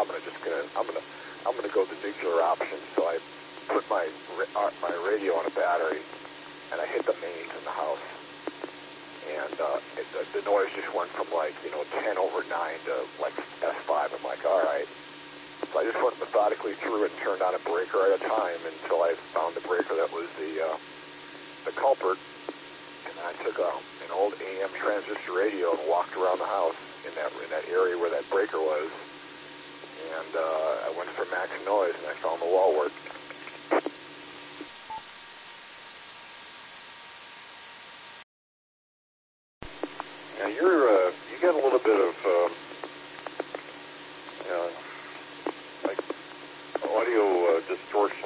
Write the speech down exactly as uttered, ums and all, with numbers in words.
I'm gonna just gonna I'm gonna I'm gonna go the nuclear option. So I put my uh, my radio on a battery, and I hit the mains in the house, and uh, it, the, the noise just went from like you know ten over nine to like S five. I'm like, all right. So I just went methodically through and turned on a breaker at a time until I found the breaker that was the uh, the culprit. And I took a, an old A M transistor radio and walked around the house in that in that area where that breaker was. And uh, I went for max noise, and I found the wall worked. Now you're uh, you got a little bit of um, you know, like audio uh, distortion